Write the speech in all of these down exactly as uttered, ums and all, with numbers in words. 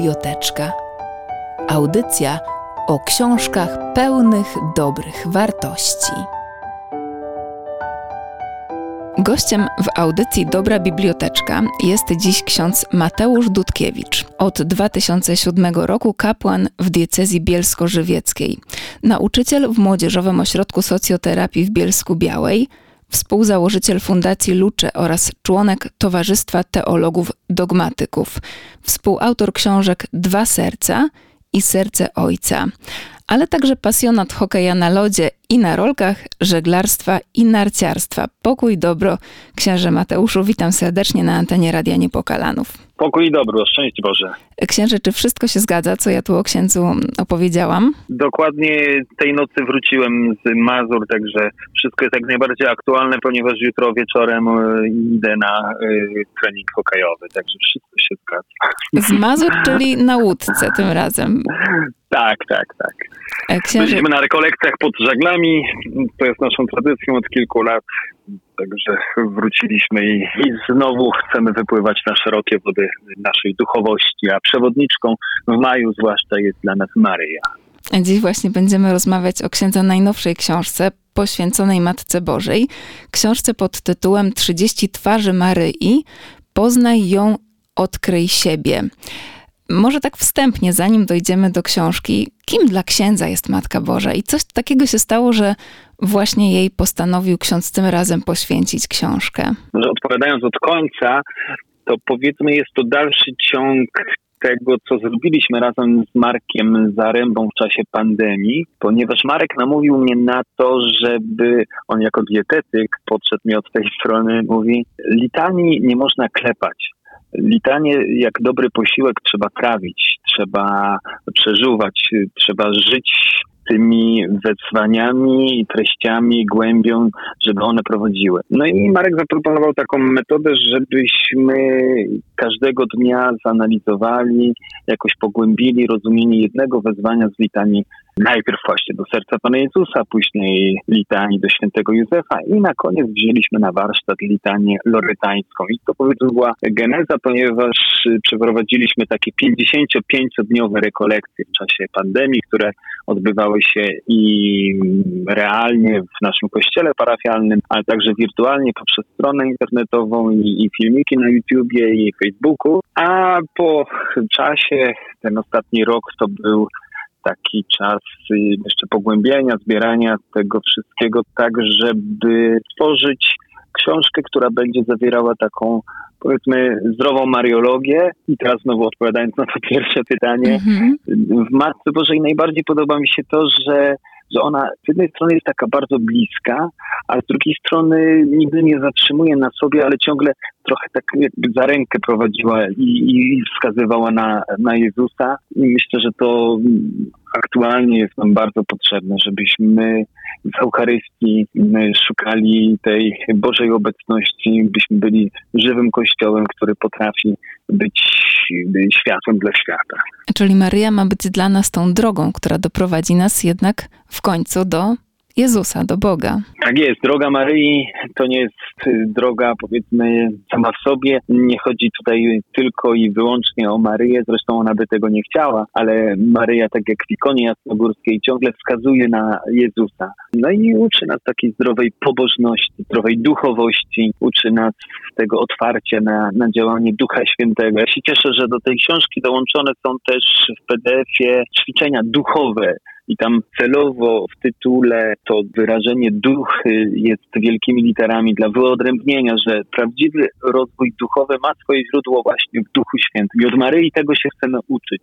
Biblioteczka. Audycja o książkach pełnych dobrych wartości. Gościem w audycji Dobra Biblioteczka jest dziś ksiądz Mateusz Dudkiewicz. Od dwa tysiące siódmego roku kapłan w diecezji bielsko-żywieckiej, nauczyciel w Młodzieżowym Ośrodku Socjoterapii w Bielsku-Białej, współzałożyciel Fundacji Luce oraz członek Towarzystwa Teologów Dogmatyków, współautor książek Dwa serca i Serce Ojca, ale także pasjonat hokeja na lodzie i na rolkach, żeglarstwa i narciarstwa. Pokój dobro, księże Mateuszu, witam serdecznie na antenie Radia Niepokalanów. Pokój i dobro, szczęść Boże. Księże, czy wszystko się zgadza, co ja tu o księdzu opowiedziałam? Dokładnie tej nocy wróciłem z Mazur, także wszystko jest jak najbardziej aktualne, ponieważ jutro wieczorem idę na y, trening hokejowy, także wszystko się zgadza. Z Mazur, czyli na łódce tym razem. Tak, tak, tak. Księże... Byliśmy na rekolekcjach pod żaglami, to jest naszą tradycją od kilku lat, także wróciliśmy i, i znowu chcemy wypływać na szerokie wody naszej duchowości, a przewodniczką w maju zwłaszcza jest dla nas Maryja. Dziś właśnie będziemy rozmawiać o księdza najnowszej książce poświęconej Matce Bożej, książce pod tytułem trzydzieści twarzy Maryi, poznaj ją, odkryj siebie. Może tak wstępnie, zanim dojdziemy do książki, kim dla księdza jest Matka Boża i coś takiego się stało, że właśnie jej postanowił ksiądz tym razem poświęcić książkę? Może odpowiadając od końca, to powiedzmy jest to dalszy ciąg tego, co zrobiliśmy razem z Markiem Zarębą w czasie pandemii, ponieważ Marek namówił mnie na to, żeby on jako dietetyk podszedł mi od tej strony, mówi, litanii nie można klepać. Litanie, jak dobry posiłek, trzeba trawić, trzeba przeżuwać, trzeba żyć tymi wezwaniami, treściami, głębią, żeby one prowadziły. No i Marek zaproponował taką metodę, żebyśmy każdego dnia zanalizowali, jakoś pogłębili rozumienie jednego wezwania z litanii. Najpierw właśnie do serca Pana Jezusa, później litanii do świętego Józefa i na koniec wzięliśmy na warsztat litanię lorytańską. I to powiedzmy była geneza, ponieważ przeprowadziliśmy takie pięćdziesięciopięciodniowe rekolekcje w czasie pandemii, które odbywały się i realnie w naszym kościele parafialnym, ale także wirtualnie poprzez stronę internetową i, i filmiki na YouTubie i Facebooku. A po czasie, ten ostatni rok to był taki czas jeszcze pogłębiania, zbierania tego wszystkiego tak, żeby stworzyć książkę, która będzie zawierała taką, powiedzmy, zdrową mariologię. I teraz znowu odpowiadając na to pierwsze pytanie, mm-hmm. w Matce Bożej najbardziej podoba mi się to, że że ona z jednej strony jest taka bardzo bliska, a z drugiej strony nigdy nie zatrzymuje na sobie, ale ciągle trochę tak jakby za rękę prowadziła i, i wskazywała na, na Jezusa. I myślę, że to aktualnie jest nam bardzo potrzebne, żebyśmy w Eucharystii szukali tej Bożej obecności, byśmy byli żywym Kościołem, który potrafi być światłem dla świata. Czyli Maryja ma być dla nas tą drogą, która doprowadzi nas jednak w końcu do Jezusa, do Boga. Tak jest. Droga Maryi to nie jest droga, powiedzmy, sama w sobie. Nie chodzi tutaj tylko i wyłącznie o Maryję, zresztą ona by tego nie chciała, ale Maryja, tak jak w ikonie jasnogórskiej, ciągle wskazuje na Jezusa. No i uczy nas takiej zdrowej pobożności, zdrowej duchowości, uczy nas tego otwarcia na, na działanie Ducha Świętego. Ja się cieszę, że do tej książki dołączone są też w P D F-ie ćwiczenia duchowe. I tam celowo w tytule to wyrażenie duch jest wielkimi literami dla wyodrębnienia, że prawdziwy rozwój duchowy ma swoje źródło właśnie w Duchu Świętym. I od Maryi tego się chcemy uczyć.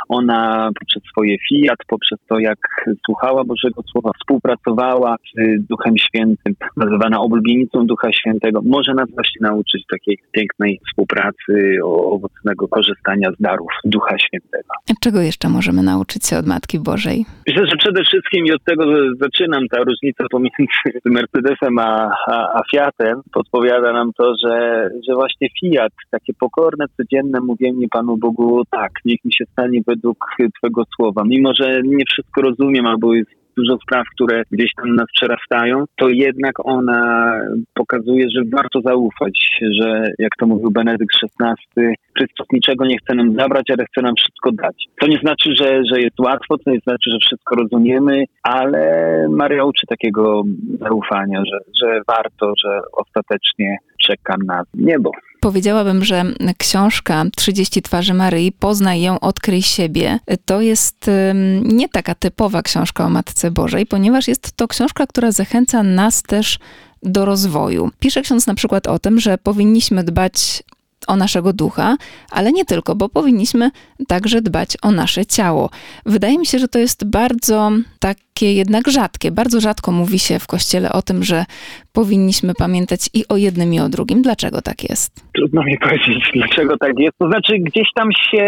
Ona poprzez swoje fiat, poprzez to, jak słuchała Bożego Słowa, współpracowała z Duchem Świętym, nazywana oblubienicą Ducha Świętego, może nas właśnie nauczyć takiej pięknej współpracy, owocnego korzystania z darów Ducha Świętego. Czego jeszcze możemy nauczyć się od Matki Bożej? Myślę, że przede wszystkim i od tego zaczynam, ta różnica pomiędzy Mercedesem a, a, a Fiatem podpowiada nam to, że, że właśnie Fiat, takie pokorne, codzienne mówienie Panu Bogu, tak, niech mi się stanie według Twego słowa. Mimo że nie wszystko rozumiem albo jest dużo spraw, które gdzieś tam nas przerastają, to jednak ona pokazuje, że warto zaufać, że jak to mówił Benedykt szesnasty, Chrystus niczego nie chce nam zabrać, ale chce nam wszystko dać. To nie znaczy, że, że jest łatwo, to nie znaczy, że wszystko rozumiemy, ale Maryja uczy takiego zaufania, że, że warto, że ostatecznie czeka nas niebo. Powiedziałabym, że książka trzydzieści twarzy Maryi, Poznaj ją, odkryj siebie, to jest nie taka typowa książka o Matce Bożej, ponieważ jest to książka, która zachęca nas też do rozwoju. Pisze ksiądz na przykład o tym, że powinniśmy dbać o naszego ducha, ale nie tylko, bo powinniśmy także dbać o nasze ciało. Wydaje mi się, że to jest bardzo takie jednak rzadkie. Bardzo rzadko mówi się w Kościele o tym, że powinniśmy pamiętać i o jednym, i o drugim. Dlaczego tak jest? Trudno mi powiedzieć, dlaczego tak jest. To znaczy gdzieś tam się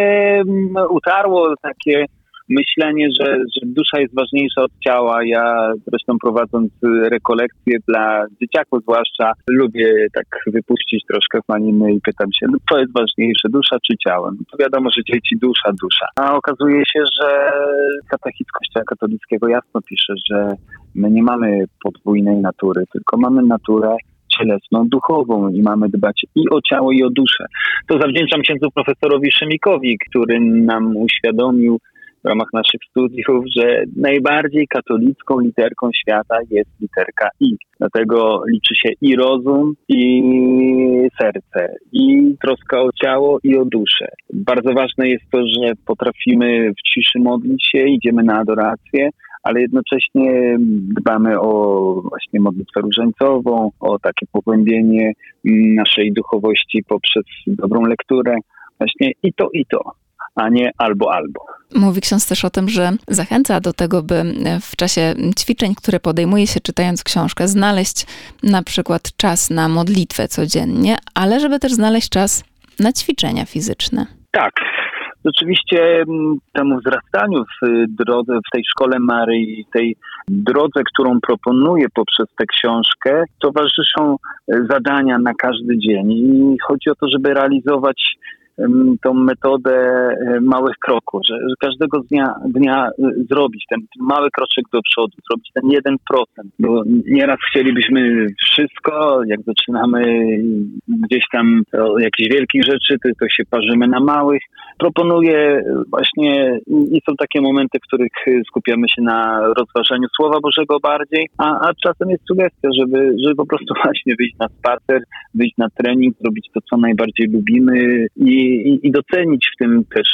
utarło takie myślenie, że, że dusza jest ważniejsza od ciała. Ja zresztą prowadząc rekolekcje dla dzieciaków zwłaszcza, lubię tak wypuścić troszkę faniny i pytam się, no co jest ważniejsze, dusza czy ciało? No to wiadomo, że dzieci dusza, dusza. A okazuje się, że katechizm Kościoła katolickiego jasno pisze, że my nie mamy podwójnej natury, tylko mamy naturę cielesną, duchową i mamy dbać i o ciało, i o duszę. To zawdzięczam księdzu profesorowi Szymikowi, który nam uświadomił w ramach naszych studiów, że najbardziej katolicką literką świata jest literka I. Dlatego liczy się i rozum, i serce, i troska o ciało, i o duszę. Bardzo ważne jest to, że potrafimy w ciszy modlić się, idziemy na adorację, ale jednocześnie dbamy o właśnie modlitwę różańcową, o takie pogłębienie naszej duchowości poprzez dobrą lekturę. Właśnie i to, i to, a nie albo, albo. Mówi ksiądz też o tym, że zachęca do tego, by w czasie ćwiczeń, które podejmuje się czytając książkę, znaleźć na przykład czas na modlitwę codziennie, ale żeby też znaleźć czas na ćwiczenia fizyczne. Tak. Rzeczywiście temu wzrastaniu w drodze, w tej szkole Maryi, tej drodze, którą proponuję poprzez tę książkę, towarzyszą zadania na każdy dzień. I chodzi o to, żeby realizować tą metodę małych kroków, że, że każdego dnia, dnia zrobić ten mały kroczek do przodu, zrobić ten jeden procent, bo nieraz chcielibyśmy wszystko, jak zaczynamy gdzieś tam o jakichś wielkich rzeczy, to, to się parzymy na małych. Proponuję właśnie, i są takie momenty, w których skupiamy się na rozważaniu Słowa Bożego bardziej, a, a czasem jest sugestia, żeby, żeby po prostu właśnie wyjść na spacer, wyjść na trening, zrobić to, co najbardziej lubimy i I, i docenić w tym też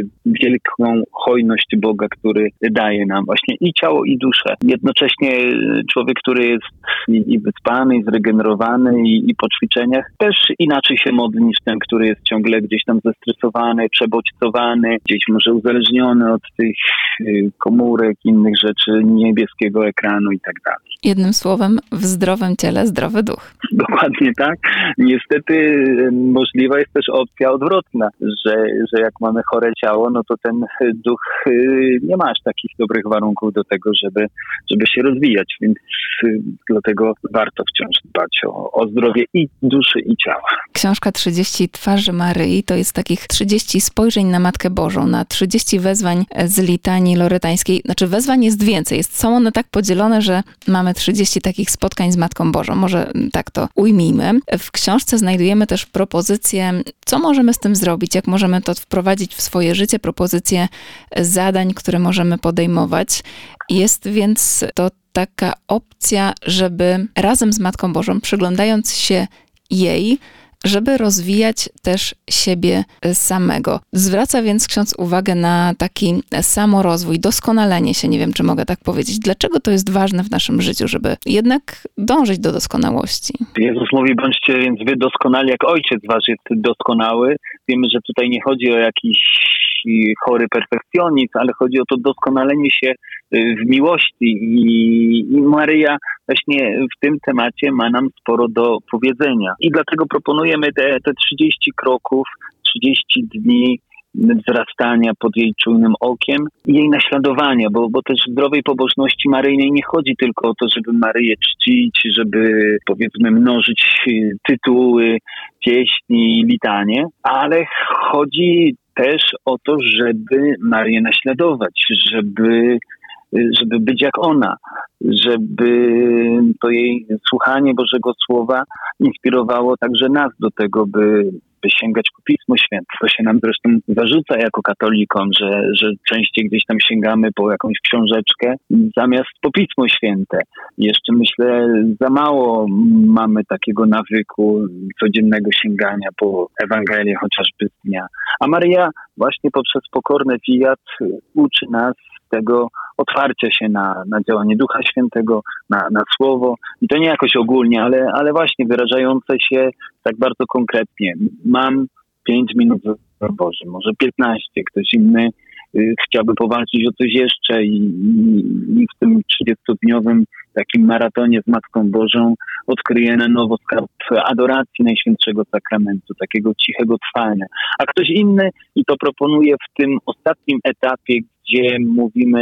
wielką hojność Boga, który daje nam właśnie i ciało, i duszę. Jednocześnie człowiek, który jest i, i wyspany, i zregenerowany, i, i po ćwiczeniach, też inaczej się modli niż ten, który jest ciągle gdzieś tam zestresowany, przebodźcowany, gdzieś może uzależniony od tych komórek, innych rzeczy, niebieskiego ekranu i tak dalej. Jednym słowem, w zdrowym ciele zdrowy duch. Dokładnie tak. Niestety możliwa jest też opcja odwrotna, że, że jak mamy chore ciało, no to ten duch nie ma aż takich dobrych warunków do tego, żeby, żeby się rozwijać, więc dlatego warto wciąż dbać o, o zdrowie i duszy, i ciała. Książka trzydzieści twarzy Maryi to jest takich trzydzieści spojrzeń na Matkę Bożą, na trzydzieści wezwań z litanii lorytańskiej. Znaczy wezwań jest więcej, jest, są one tak podzielone, że mamy trzydzieści takich spotkań z Matką Bożą. Może tak to ujmijmy. W książce znajdujemy też propozycje, co możemy z tym zrobić, jak możemy to wprowadzić w swoje życie, propozycje zadań, które możemy podejmować. Jest więc to taka opcja, żeby razem z Matką Bożą, przyglądając się jej, żeby rozwijać też siebie samego. Zwraca więc ksiądz uwagę na taki samorozwój, doskonalenie się, nie wiem, czy mogę tak powiedzieć. Dlaczego to jest ważne w naszym życiu, żeby jednak dążyć do doskonałości? Jezus mówi, bądźcie więc wy doskonali, jak Ojciec wasz jest doskonały. Wiemy, że tutaj nie chodzi o jakiś chory perfekcjonizm, ale chodzi o to doskonalenie się w miłości i, i Maryja właśnie w tym temacie ma nam sporo do powiedzenia. I dlatego proponujemy te, te trzydzieści kroków, trzydzieści dni wzrastania pod jej czujnym okiem i jej naśladowania, bo, bo też w zdrowej pobożności maryjnej nie chodzi tylko o to, żeby Maryję czcić, żeby powiedzmy mnożyć tytuły, pieśni, litanie, ale chodzi też o to, żeby Maryję naśladować, żeby żeby być jak ona, żeby to jej słuchanie Bożego Słowa inspirowało także nas do tego, by, by sięgać po Pismo Święte. To się nam zresztą zarzuca jako katolikom, że, że częściej gdzieś tam sięgamy po jakąś książeczkę zamiast po Pismo Święte. Jeszcze myślę, za mało mamy takiego nawyku codziennego sięgania po Ewangelię chociażby z dnia. A Maryja właśnie poprzez pokorny fiat uczy nas tego otwarcia się na, na działanie Ducha Świętego, na, na Słowo. I to nie jakoś ogólnie, ale, ale właśnie wyrażające się tak bardzo konkretnie. Mam pięć minut z Bożym, może piętnaście. Ktoś inny y, chciałby powalczyć o coś jeszcze i, i, i w tym trzydziestodniowym takim maratonie z Matką Bożą odkryje na nowo skarb adoracji Najświętszego Sakramentu, takiego cichego trwania. A ktoś inny, i to proponuje w tym ostatnim etapie, gdzie mówimy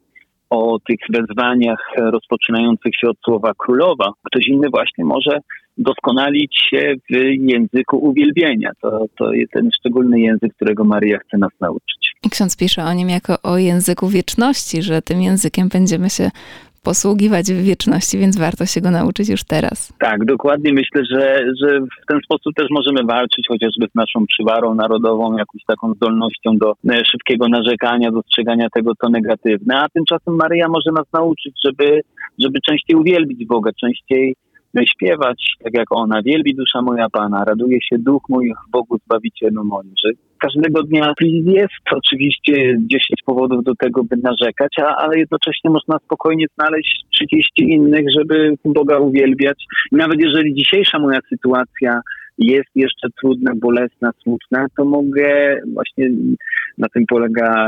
o tych wezwaniach rozpoczynających się od słowa królowa, ktoś inny właśnie może doskonalić się w języku uwielbienia. To, to jest ten szczególny język, którego Maryja chce nas nauczyć. I ksiądz pisze o nim jako o języku wieczności, że tym językiem będziemy się posługiwać w wieczności, więc warto się go nauczyć już teraz. Tak, dokładnie. Myślę, że, że w ten sposób też możemy walczyć chociażby z naszą przywarą narodową, jakąś taką zdolnością do szybkiego narzekania, dostrzegania tego, co negatywne, a tymczasem Maryja może nas nauczyć, żeby, żeby częściej uwielbić Boga, częściej śpiewać, tak jak ona. Wielbi dusza moja Pana, raduje się duch mój w Bogu Zbawicielu moim. Że każdego dnia jest oczywiście dziesięć powodów do tego, by narzekać, a, ale jednocześnie można spokojnie znaleźć trzydzieści innych, żeby Boga uwielbiać. I nawet jeżeli dzisiejsza moja sytuacja jest jeszcze trudna, bolesna, smutna, to mogę, właśnie na tym polega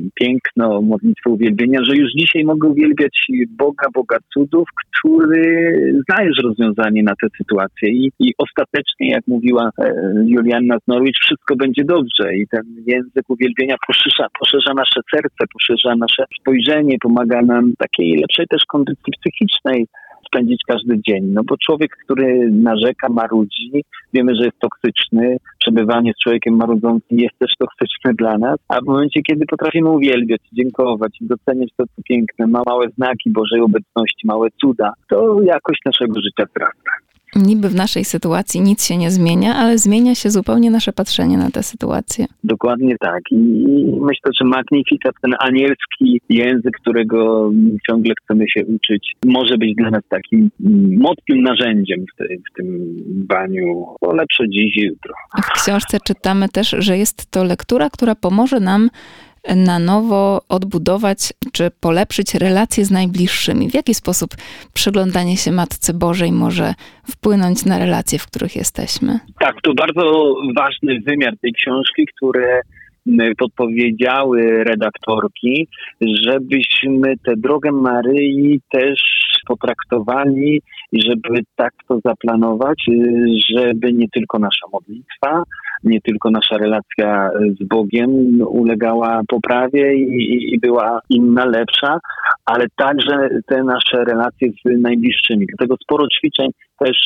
piękno modlitwy uwielbienia, że już dzisiaj mogę uwielbiać Boga, Boga cudów, który zna już rozwiązanie na tę sytuację i, i ostatecznie, jak mówiła Julianna z Norwich, wszystko będzie dobrze i ten język uwielbienia poszerza, poszerza nasze serce, poszerza nasze spojrzenie, pomaga nam takiej lepszej też kondycji psychicznej spędzić każdy dzień. No bo człowiek, który narzeka, marudzi, wiemy, że jest toksyczny. Przebywanie z człowiekiem marudzącym jest też toksyczne dla nas. A w momencie, kiedy potrafimy uwielbiać, dziękować i doceniać to, co piękne, ma małe znaki Bożej obecności, małe cuda, to jakość naszego życia wzrasta. Niby w naszej sytuacji nic się nie zmienia, ale zmienia się zupełnie nasze patrzenie na tę sytuację. Dokładnie tak. I myślę, że Magnificat, ten anielski język, którego ciągle chcemy się uczyć, może być dla nas takim mocnym narzędziem w, tej, w tym dbaniu o lepsze dziś i jutro. W książce czytamy też, że jest to lektura, która pomoże nam na nowo odbudować czy polepszyć relacje z najbliższymi. W jaki sposób przyglądanie się Matce Bożej może wpłynąć na relacje, w których jesteśmy? Tak, to bardzo ważny wymiar tej książki, które podpowiedziały redaktorki, żebyśmy tę drogę Maryi też potraktowali i żeby tak to zaplanować, żeby nie tylko nasza modlitwa, nie tylko nasza relacja z Bogiem ulegała poprawie i, i była inna, lepsza, ale także te nasze relacje z najbliższymi. Dlatego sporo ćwiczeń też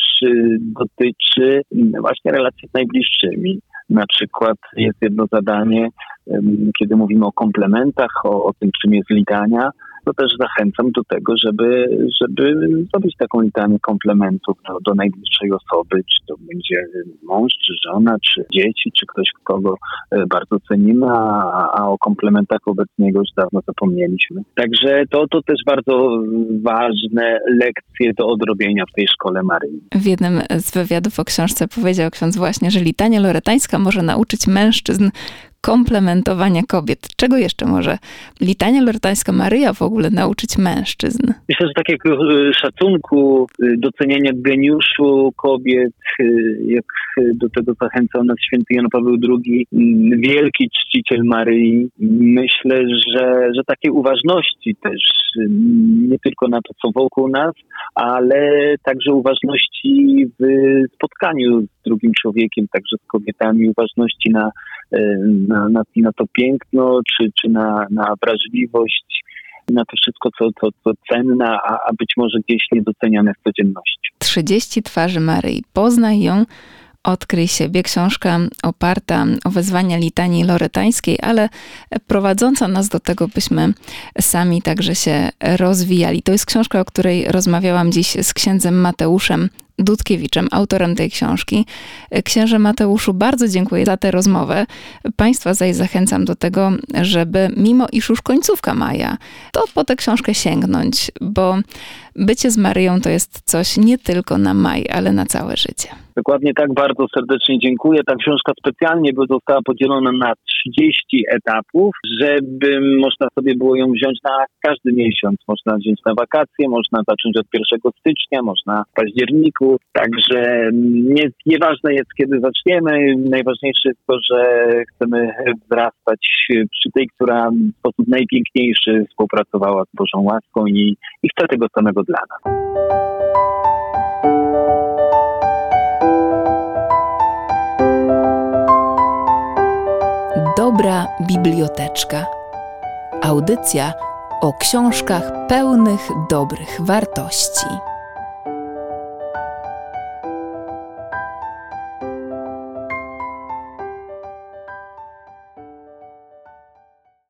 dotyczy właśnie relacji z najbliższymi. Na przykład jest jedno zadanie, kiedy mówimy o komplementach, o, o tym, czym jest litania, to też zachęcam do tego, żeby, żeby zrobić taką litanię komplementów do, do najbliższej osoby, czy to będzie mąż, czy żona, czy dzieci, czy ktoś, kogo bardzo cenimy, a, a o komplementach wobec niego już dawno zapomnieliśmy. Także to, to też bardzo ważne lekcje do odrobienia w tej szkole Maryi. W jednym z wywiadów o książce powiedział ksiądz właśnie, że litania loretańska może nauczyć mężczyzn komplementowania kobiet. Czego jeszcze może litania loretańska Maryja w ogóle nauczyć mężczyzn? Myślę, że takiego szacunku, doceniania geniuszu kobiet, jak do tego zachęcał nas święty Jan Paweł drugi, wielki czciciel Maryi. Myślę, że, że takiej uważności też, nie tylko na to, co wokół nas, ale także uważności w spotkaniu z drugim człowiekiem, także z kobietami, uważności na Na, na, na to piękno, czy, czy na, na wrażliwość, na to wszystko, co, co, co cenne, a, a być może gdzieś niedoceniane w codzienności. trzydzieści twarzy Maryi. Poznaj ją Odkryj siebie, książka oparta o wezwania litanii loretańskiej, ale prowadząca nas do tego, byśmy sami także się rozwijali. To jest książka, o której rozmawiałam dziś z księdzem Mateuszem Dudkiewiczem, autorem tej książki. Księże Mateuszu, bardzo dziękuję za tę rozmowę. Państwa zaś zachęcam do tego, żeby mimo iż już końcówka maja, to po tę książkę sięgnąć, bo bycie z Maryją to jest coś nie tylko na maj, ale na całe życie. Dokładnie tak, bardzo serdecznie dziękuję. Ta książka specjalnie by została podzielona na trzydzieści etapów, żeby można sobie było ją wziąć na każdy miesiąc. Można wziąć na wakacje, można zacząć od pierwszego stycznia, można w październiku. Także nie, nieważne jest, kiedy zaczniemy. Najważniejsze jest to, że chcemy wzrastać przy tej, która w sposób najpiękniejszy współpracowała z Bożą łaską i, i chce tego samego dla nas. Dobra Biblioteczka. Audycja o książkach pełnych dobrych wartości.